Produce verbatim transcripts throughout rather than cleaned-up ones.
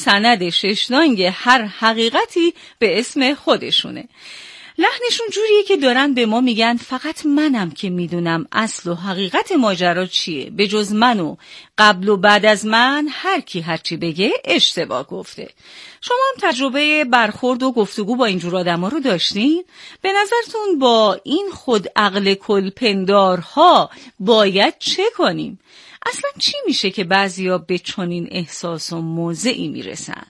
سند ششنانگ هر حقیقتی به اسم خودشونه. لحنشون جوریه که دارن به ما میگن فقط منم که میدونم اصل و حقیقت ماجرا چیه، به جز من و قبل و بعد از من هر کی هرچی بگه اشتباه گفته. شما هم تجربه برخورد و گفتگو با اینجور آدما رو داشتین؟ به نظرتون با این خود عقل کل پندارها باید چه کنیم؟ اصلا چی میشه که بعضیا به چنین احساس و موضعی میرسن؟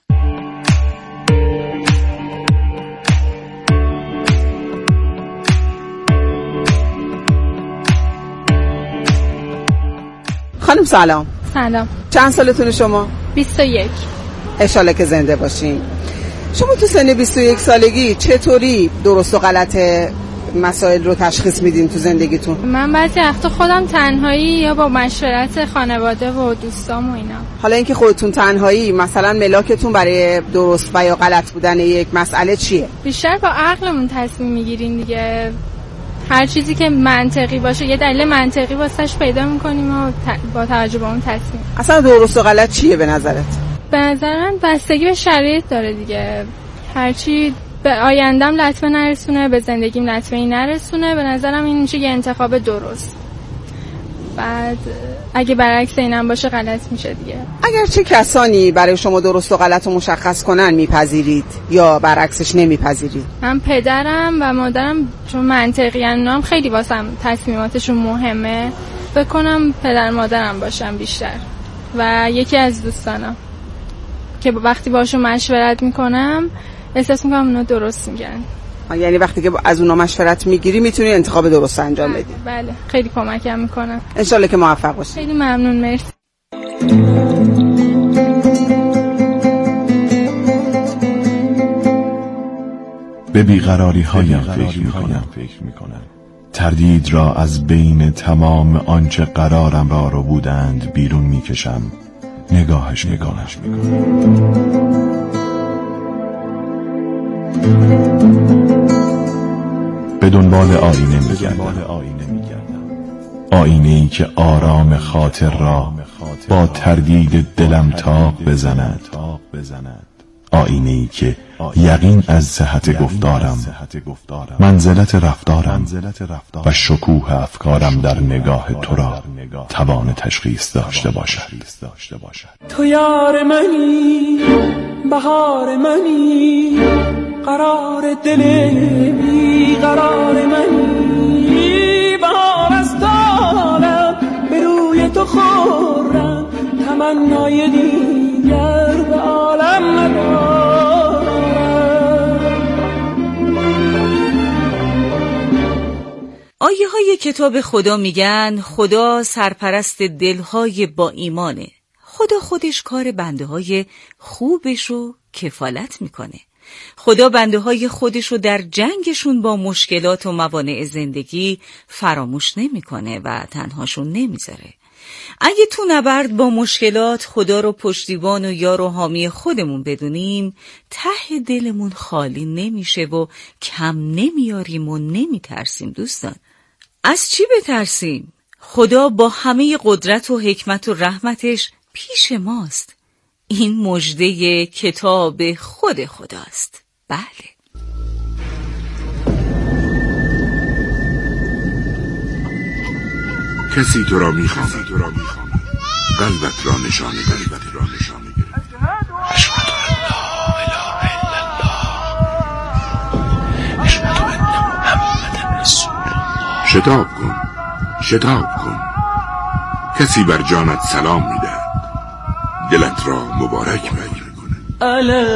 خانم سلام. سلام. چند سالتونه شما؟ بیست و یک. انشالله که زنده باشین. شما تو سن بیست و یک سالگی چطوری درست و غلط مسائل رو تشخیص میدین تو زندگیتون؟ من بعضی وقتا خودم تنهایی یا با مشورت خانواده و دوستام و اینا. حالا اینکه خودتون تنهایی، مثلا ملاکتون برای درست و یا غلط بودن یک مسئله چیه؟ بیشتر با عقلمون تصمیم میگیریم دیگه. هر چیزی که منطقی باشه یه دلیل منطقی واسش پیدا میکنیم و با توجه به اون تصمیم. اصلا درست و غلط چیه به نظرت؟ به نظر من بستگی به شرایط داره دیگه. هرچی به آیندم لطمه نرسونه، به زندگیم لطمه‌ای نرسونه، به نظرم این میشه یه انتخاب درست. بعد اگه برعکس اینم باشه غلط میشه دیگه. اگر چه کسانی برای شما درست و غلط رو مشخص کنن میپذیرید یا برعکسش نمیپذیرید؟ من پدرم و مادرم چون منطقی ان، هم خیلی واسم تصمیماتشون مهمه. فکر کنم پدر مادرم باشم بیشتر. و یکی از دوستانم که وقتی باشون مشورت میکنم احساس میکنم اونا درست میگن. یعنی وقتی که از اونا مشورت میگیری میتونی انتخاب درست انجام بدی؟ بله، خیلی کمکم میکنن. انشالله که موفق باشی. خیلی ممنون، مرسی. به بیقراری هایم فکر میکنم تردید را از بین تمام آنچه قرارم را رو بودند بیرون میکشم، نگاهش نگاهش میکنم. به دنبال آینه میگردم، آینه ای که آرام خاطر را با تردید دلم تاق بزند، آینه ای که یقین از صحت گفتارم، منزلت رفتارم و شکوه افکارم در نگاه تو را توان تشخیص داشته باشد. تو یار منی، بهار منی، قرار دل بی قرار منی، بهار از دالم به روی تو خورم، تمنای دیگر به عالم ندارم. آیه های کتاب خدا میگن خدا سرپرست دلهای با ایمانه. خدا خودش کار بنده های خوبش رو کفالت میکنه. خدا بنده های خودش رو در جنگشون با مشکلات و موانع زندگی فراموش نمیکنه و تنهاشون نمیذاره. اگه تو نبرد با مشکلات خدا رو پشتیبان و یار و حامی خودمون بدونیم، ته دلمون خالی نمیشه و کم نمیاریم و نمیترسیم. دوستان، از چی بترسیم؟ خدا با همه قدرت و حکمت و رحمتش پیش ماست. این مژده کتاب خود خداست. بله. کسی تو را میخواند، قلبت را نشانه گرفت. اشهد ان لا اله الا الله، اشهد ان محمد رسول الله. شتاب کن، شتاب کن. کسی بر جانت سلام میدهد، دلت را مبارک میکنه. الا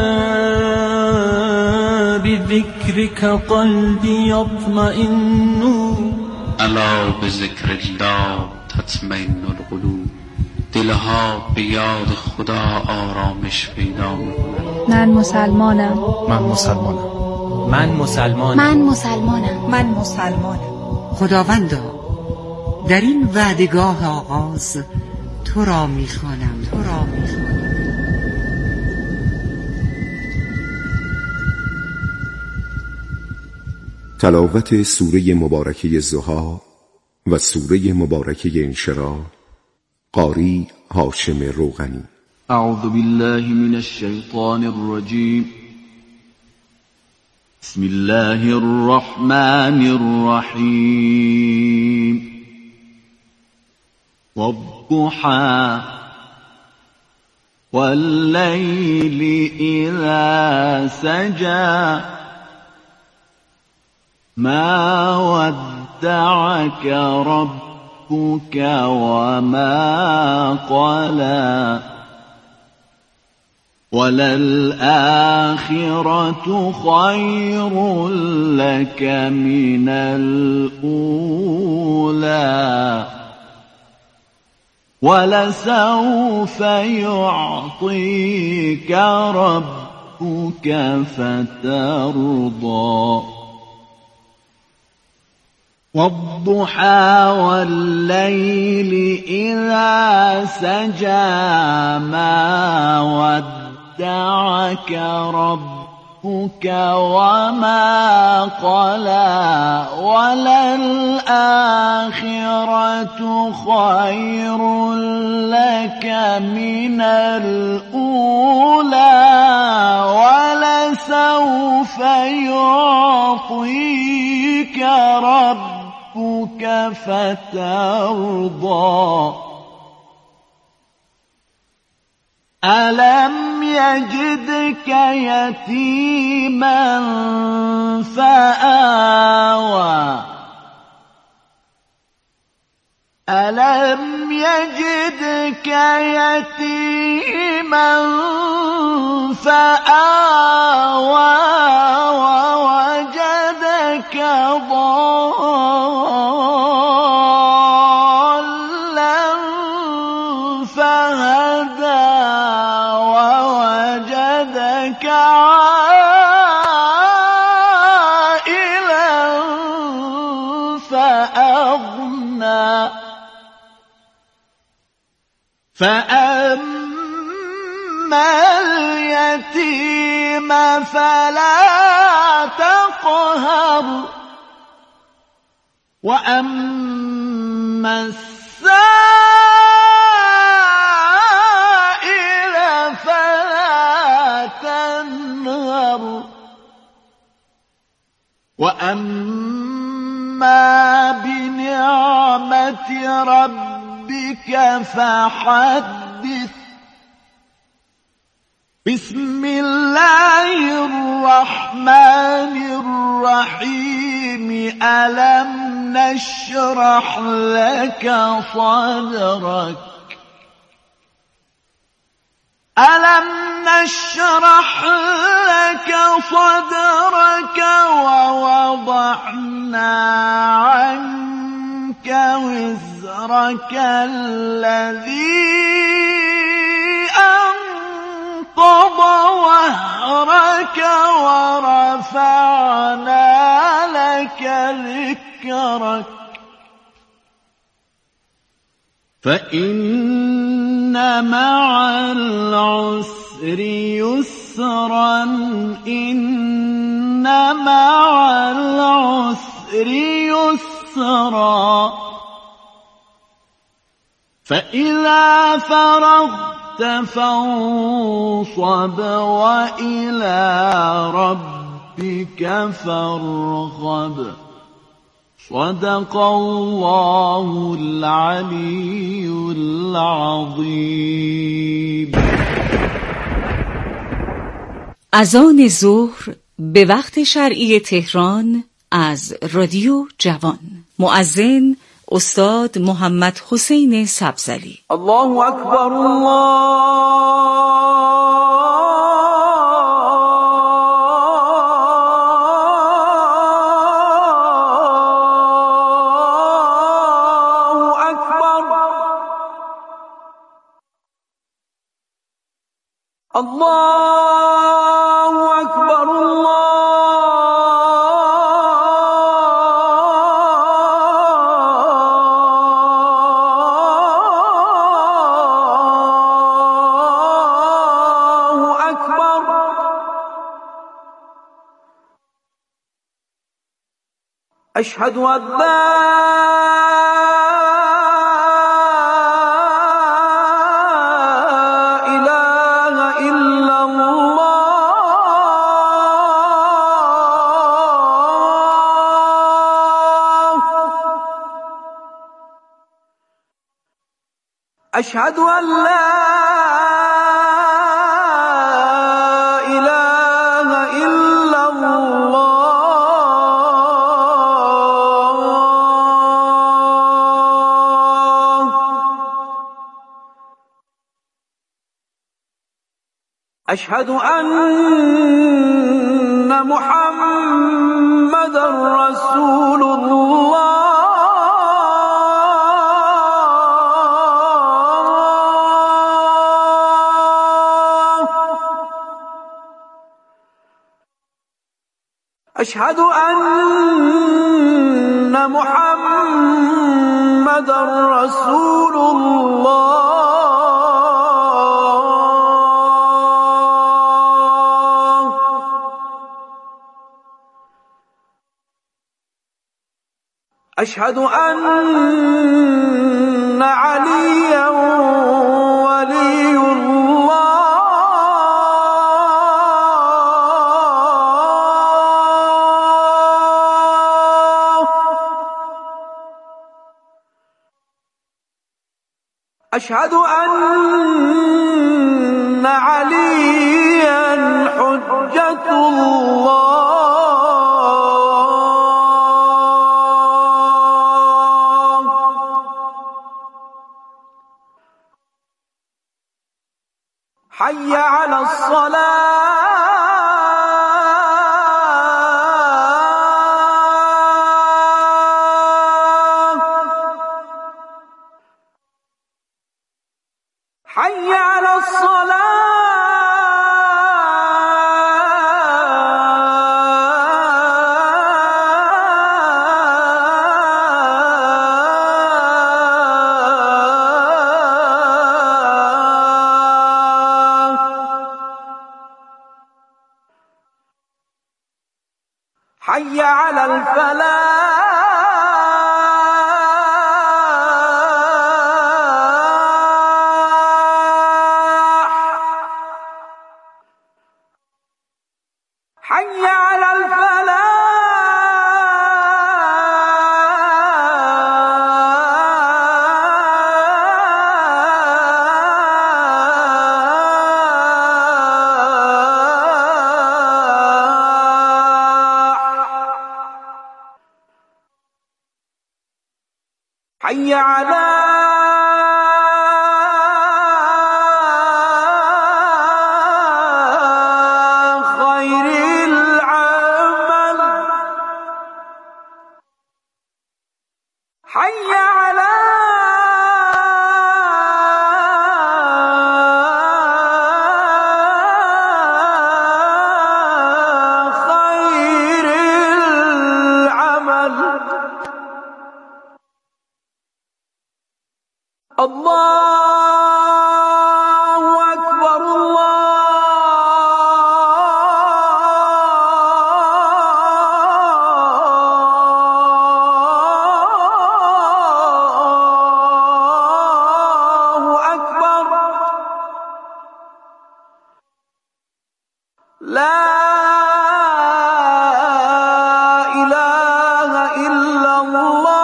بذکرک قلبی یطمئن، الا بذکر الله تطمئن القلوب. دلها به یاد خدا آرامش پیدا می‌کنند. من مسلمانم. من مسلمانم. من مسلمانم. من مسلمانم. من مسلمانم. خداوندا، در این وعدگاه آغاز تو را میخوانم، تو را میخوانم. تلاوت سوره مبارکه ضحی و سوره مبارکه انشراح. قاری هاشم روغنی. أعوذ بالله من الشيطان الرجيم. بسم الله الرحمن الرحيم. والضحى والليل إذا سجى ما ودعك ربك وما قلى وللآخرة خير لك من الأولى ولسوف يعطيك ربك فترضى والضحى والليل إذا سجى ما ودعك ربك وما قلى وللآخرة خير لك من الأولى ولسوف يعطيك ربك فترضى ألم يجدك يتيما فآوى ألم يجدك يتيما فآوى ووجدك ضالا فهدى ووجدك عائلا فأغنى فأما اليتيم فلا تقهر وأما السائل فلا تنهر وأما بنعمة ربك فحدث بسم الله الرحمن الرحيم ألم نشرح لك صدرك ألم نشرح لك صدرك ووضعنا عنك وزرك الذي أنقض ظهرك ورفعنا لك ذكرك فإن مع العسر يسرا إن مع العسر يسرا فإذا فرغت فانصب وإلى ربك فارغب صدق الله العلي العظيم. اذان ظهر به وقت شرعی تهران از رادیو جوان. مؤذن استاد محمد حسین سبزلی. الله اکبر الله الله أكبر الله أكبر أشهد أن لا إله أشهد أن لا إله إلا الله. أشهد أن محمد رسول الله. أشهد أن محمد رسول الله. أشهد أن عليا ولي الله. أشهد أن عليا حجة الله. حي على الصلاة. حي على الصلاة. حي على الفلاح. حي على الفلاح. حي على خير العمل. حي على خير العمل. الله أكبر الله أكبر. لا إله إلا الله.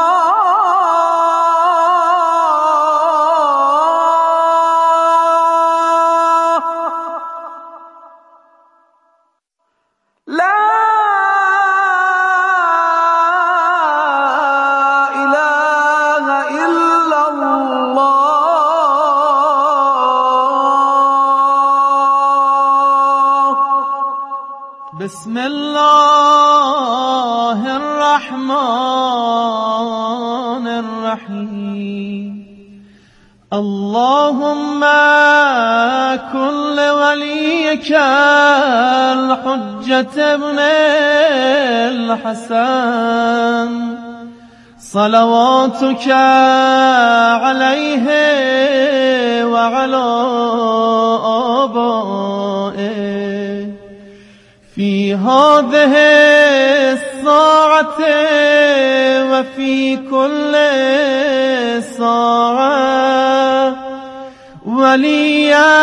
لا إله إلا الله. بسم الله الرحمن الرحيم. اللهم كن لوليك الحجة ابن الحسن صلواتك عليه وعلى آبائه في هذه الساعة وفي كل ساعة وليا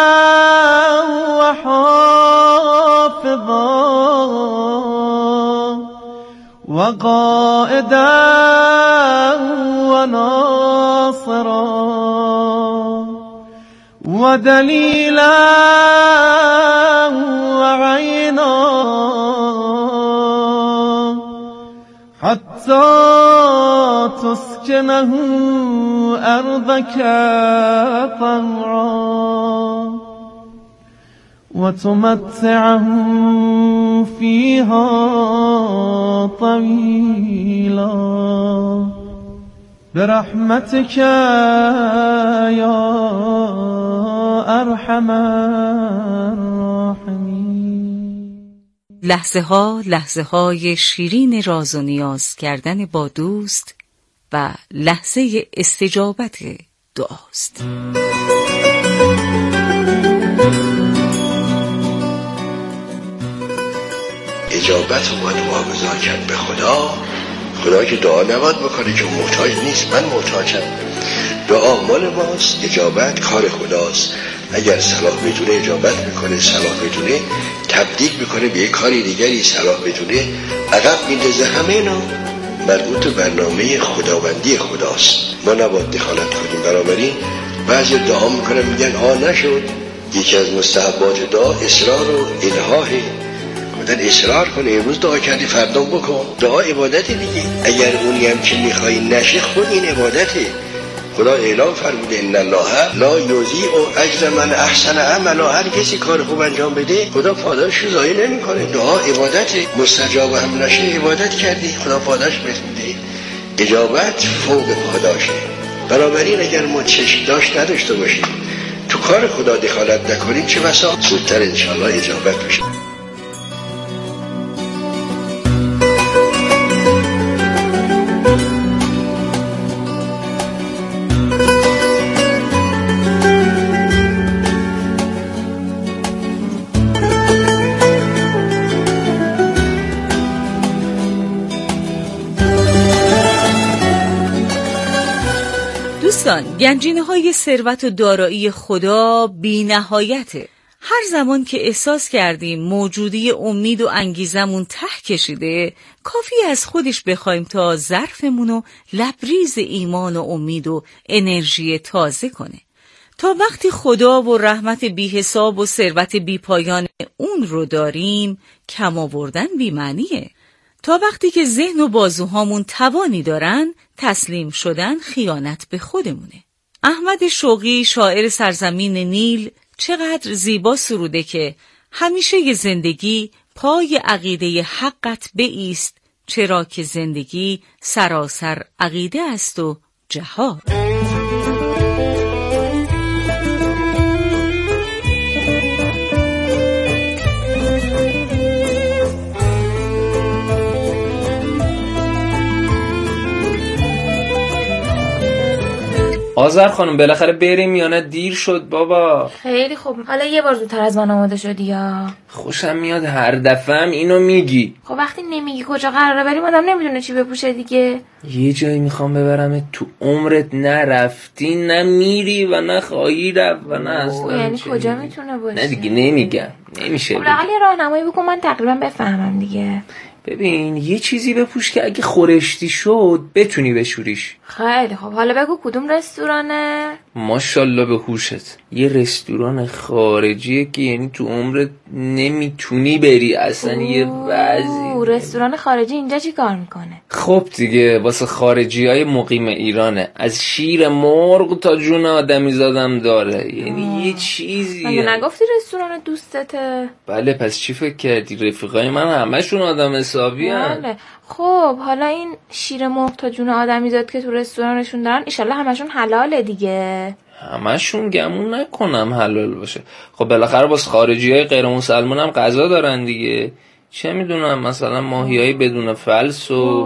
وحافظا وقائدا وناصرا و دلیلا و عینا حتی تسکنه ارضک طوعا و تمتعه فیها طویلا برحمتك یا ارحم الراحمین. لحظه ها لحظه های شیرین راز و نیاز کردن با دوست و لحظه استجابت دعاست. اجابت رو باید واگذار کرد به خدا. خدا که دعا نباید بکنه که محتاج نیست، من محتاجم. دعا مال ماست، اجابت کار خداست. اگر صلاح بدونه اجابت میکنه، صلاح بدونه تبدیل میکنه به یک کاری دیگری، صلاح بدونه عقب میندازه. همه اینا مربوط به برنامه خداوندی خداست، ما نباید دخالت کنیم. بنابراین بعضی دعا میکنن میگن آ نشد. یکی از مستحبات دعا اصرار و الحاحه. در اصرار کنه، امروز دعا کردی فردا بکن. دعا عبادت دیگه. اگر اونی هم که میخوایی نشه، خود این عبادته. خدا اعلام فرموده ان الله لا یضیع اجر من احسن عملا. هر کسی کار خوب انجام بده خدا پاداشش رو ضایع نمیکنه. دعا عبادته. مستجاب هم نشه عبادت کردی خدا پاداش میده. اجابت فوق پاداشه. بنابراین اگر ما چشم داشت نداشته باشیم، تو کار خدا دخالت نکنیم، چه بسا زودتر انشالله اجابت بشه. دوستان، گنجینه های ثروت و دارایی خدا بی نهایته. هر زمان که احساس کردیم موجودی امید و انگیزمون ته کشیده، کافی از خودش بخوایم تا ظرفمونو لبریز ایمان و امید و انرژی تازه کنه. تا وقتی خدا و رحمت بی حساب و ثروت بی پایان اون رو داریم، کم آوردن بی معنیه. تا وقتی که ذهن و بازوهامون توانی دارن، تسلیم شدن خیانت به خودمونه. احمد شوقی، شاعر سرزمین نیل، چقدر زیبا سروده که همیشه زندگی پای عقیده حقت بایست، چرا که زندگی سراسر عقیده است و جهاد. آذر خانم بالاخره بریم یا نه؟ دیر شد بابا. خیلی خوب، حالا یه بار زودتر از من آماده شدی یا؟ خوشم میاد هر دفعه هم اینو میگی. خب وقتی نمیگی کجا قراره بریم آدم نمیدونه چی بپوشه دیگه. یه جایی میخوام ببرم تو عمرت نرفتی، نه میری و نه خواهی رفت و نه اصلا. یعنی کجا میتونه باشه؟ نه دیگه نمیگم، نمیشه. خب لااقل یه راهنمایی بکن من تقریبا بفهمم دیگه. ببین یه چیزی بپوش که اگه خورشتی شد بتونی بشوریش. خیلی خب، حالا بگو کدوم رستورانه؟ ماشاءالله به هوشت. یه رستوران خارجیه که یعنی تو عمرت نمیتونی بری اصلا. یه وضعی. رستوران خارجی اینجا چی کار میکنه؟ خب دیگه واسه خارجی های مقیم ایرانه. از شیر مرغ تا جون آدمی زادم داره. یعنی آه. یه چیزیه. مگه نگفتی رستوران دوستته؟ بله پس چی فکر کردی؟ رفیقای من همشون آدم حسابی هن. بله. خب حالا این شیر مرغ تا جون آدمی زاد که تو رستورانشون دارن ایشالله همشون حلاله دیگه. همشون گمون نکنم حلال باشه. خب بالاخره باز خارجی های غیر مسلمان هم غذا دارن دیگه. چه میدونم مثلا ماهیایی بدون فلس و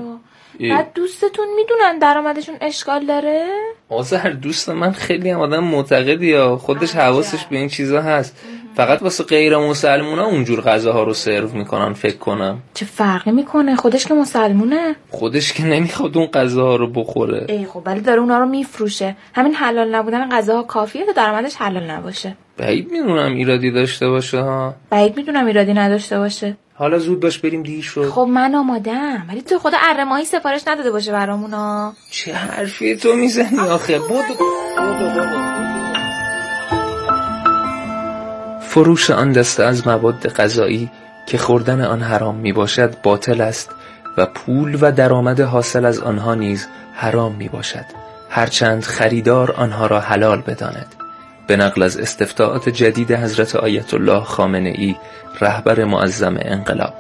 بعد دوستتون میدونن درآمدشون اشکال داره؟ آذر دوست من خیلی هم آدم معتقدیه، خودش حواسش به این چیزا هست. فقط واسه غیر مسلمونا اونجور غذاها رو سرو میکنن فکر کنم. چه فرقی میکنه؟ خودش که مسلمونه. خودش که نمیخواد اون غذاها رو بخوره. ای خب ولی داره اونا رو میفروشه. همین حلال نبودن غذاها کافیه که درآمدش حلال نباشه. بعید میدونم ایرادی داشته باشه ها. بعید میدونم ایرادی نداشته باشه. حالا زود باش بریم دیر شد. خب من آمادم، ولی تو خدا اره ماهی سفارش نداده باشه برامونا. چه حرفی تو میزنی آخه؟ بودو بودو بابا. فروش آن دسته از مواد غذایی که خوردن آن حرام می باشد باطل است و پول و درآمد حاصل از آنها نیز حرام می باشد، هرچند خریدار آنها را حلال بداند. به نقل از استفتاءات جدید حضرت آیت الله خامنه ای، رهبر معظم انقلاب.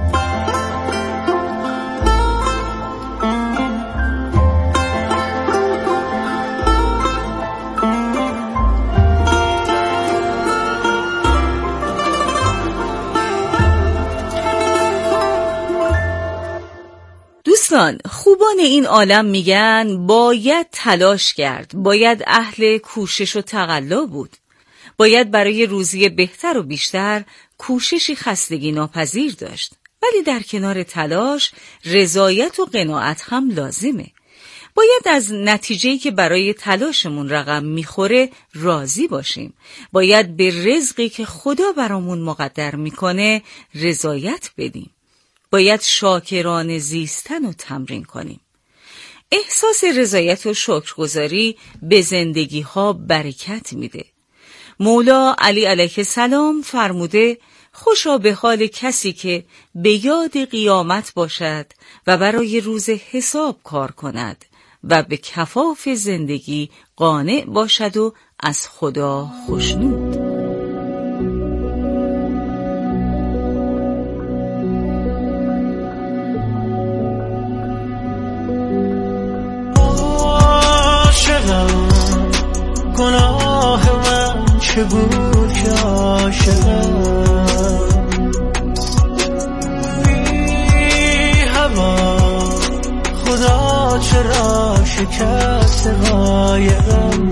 دوستان، خوبان این عالم میگن باید تلاش کرد، باید اهل کوشش و تقلا بود، باید برای روزی بهتر و بیشتر کوششی خستگی ناپذیر داشت. ولی در کنار تلاش رضایت و قناعت هم لازمه. باید از نتیجه‌ای که برای تلاشمون رقم میخوره راضی باشیم. باید به رزقی که خدا برامون مقدر میکنه رضایت بدیم. باید شاکرانه زیستن و تمرین کنیم. احساس رضایت و شکرگزاری به زندگی ها برکت میده. مولا علی علیه السلام فرموده خوشا به حال کسی که به یاد قیامت باشد و برای روز حساب کار کند و به کفاف زندگی قانع باشد و از خدا خوشنود. گناه من چه بود که عاشقم بی هوا خدا چرا شکست قایقم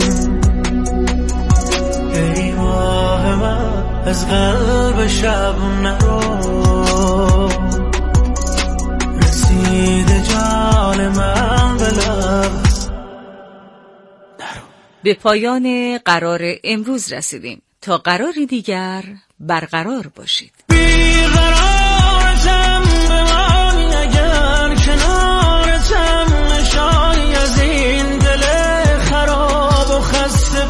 ای ماه من از قلب شب نرو رسید جان من به لب. به پایان قرار امروز رسیدیم. تا قراری دیگر برقرار باشید. بیقرارتم بمانی اگر کنارتم نشانی از این دل خراب و خسته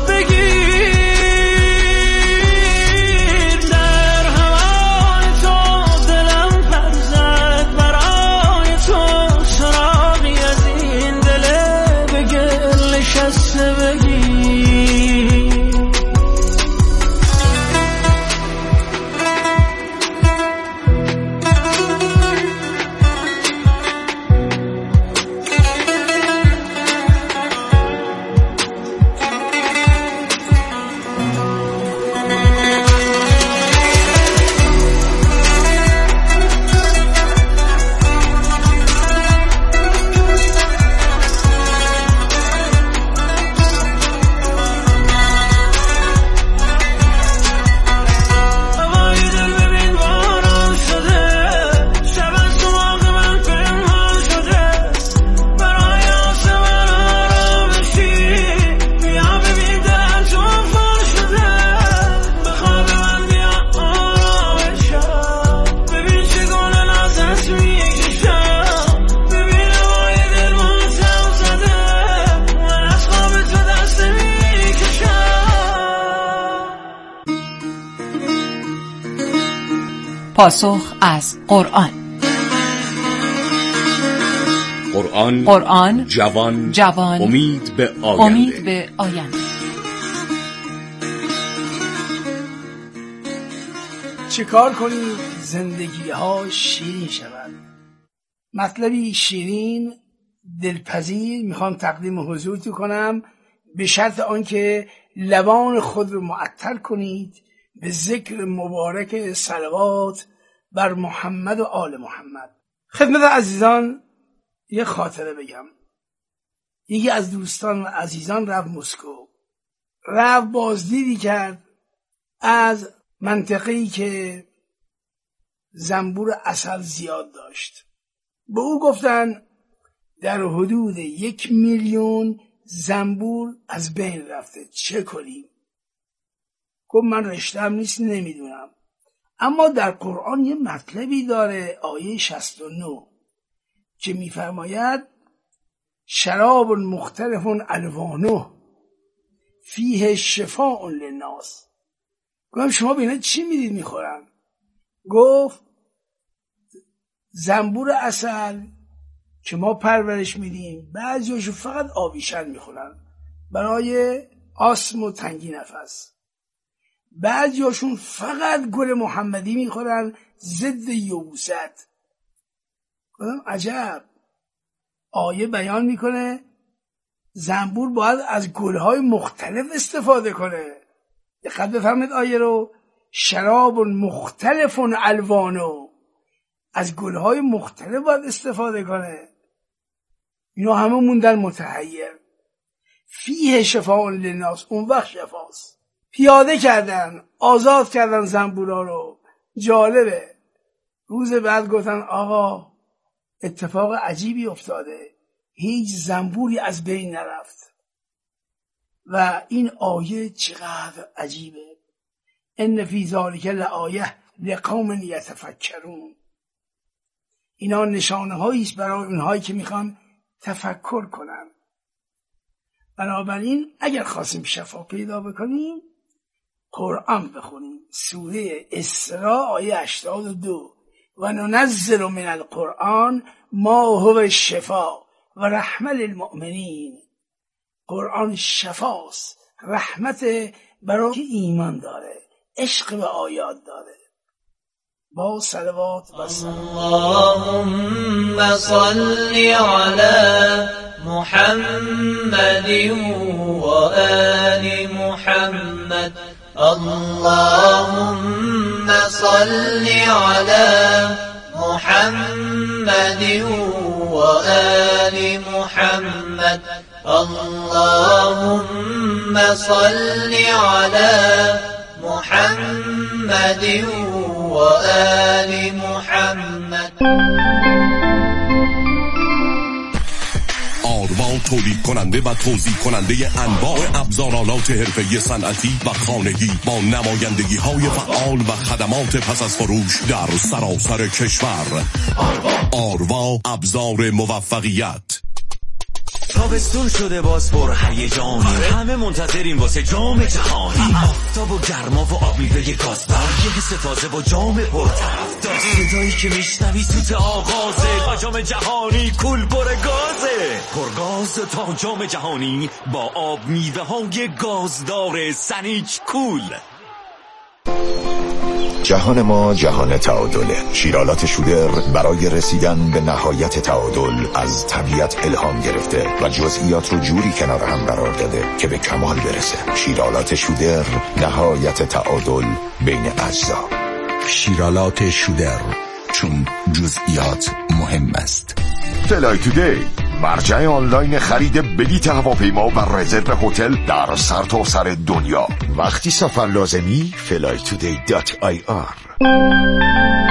بگیر در هوای تو دلم پر زد برای تو سراغی از این دل به گل نشسته بگیر. پاسخ از قرآن. قرآن قرآن جوان جوان امید به آینده. امید به آینده. چیکار کنیم زندگی ها شیرین شود؟ مطلبی شیرین دلپذیر میخوام تقدیم حضورتون کنم، به شرط آنکه لبان خود رو معطر کنید به ذکر مبارک صلوات بر محمد و آل محمد. خدمت عزیزان یه خاطره بگم. یکی از دوستان و عزیزان رفت مسکو، رفت بازدیدی کرد از منطقه‌ای که زنبور عسل زیاد داشت. به او گفتن در حدود یک میلیون زنبور از بین رفته، چه کنیم؟ گفت من رشته‌ام نیست نمیدونم، اما در قرآن یه مطلبی داره، آیه شصت و نه که میفرماید شراب مختلف الوانه فیه شفاء للناس. گفتم شما به اینا چی میدید میخورن؟ گفت زنبور عسل که ما پرورش میدیم بعضیاشو فقط آبیشن میخورن برای آسم و تنگی نفس، بعضیاشون فقط گل محمدی میخورن ضد یبوست. گفتم عجب، آیه بیان میکنه زنبور باید از گلهای مختلف استفاده کنه. دقت بفرمایید آیه رو، شراب مختلف الوانو، از گلهای مختلف باید استفاده کنه. اینا همه موندن متحیر. فیه شفاء للناس، اون وقت شفاست. پیاده کردن، آزاد کردن زنبورا رو. جالبه. روز بعد گفتن آقا اتفاق عجیبی افتاده، هیچ زنبوری از بین نرفت. و این آیه چقدر عجیبه. ان فی ذلک لآیه لقوم یتفکرون. اینا نشانه هاییست برای اونهایی که میخوان تفکر کنن. بنابراین اگر خواستیم شفا پیدا بکنیم قرآن بخونیم. سوره اسراء آیه هشتاد و دو و ننزل من القرآن ما هو شفا و رحمة للمؤمنین. قرآن شفاست، رحمت برای که ایمان داره، عشق به آیات داره. با صلوات و سلام. اللهم صل علی محمد و آل محمد. اللهم صل علی محمد و آل محمد. اللهم صل علی محمد و آل محمد. آروا تولید کننده و توزیع کننده انواع ابزارالات حرفه‌ای صنعتی و خانگی با نمایندگی های فعال و خدمات پس از فروش در سراسر کشور. آروا ابزار موفقیت. تابستون شده باز پر هیجانی، همه منتظریم واسه جام جهانی. آفتاب و گرما و آب میوه گازبر، یه حس تازه با جام پرطرفدار. صدایی که میشنوی سوت آغازه، با جام جهانی کول پر گازه. پرگاز تا جام جهانی با آب میوه های گازدار سنیچ کول. جهان ما جهان تعادله. شیرالات شودر برای رسیدن به نهایت تعادل از طبیعت الهام گرفته و جزئیات رو جوری کنار هم قرار داده که به کمال برسه. شیرالات شودر، نهایت تعادل بین اجزا. شیرالات شودر، چون جزئیات مهم است. فلای تودی، مرجع آنلاین خرید بلیط هواپیما و رزرو هتل در سرتاسر دنیا. وقتی سفر لازمی فلای تودی دات آی آر.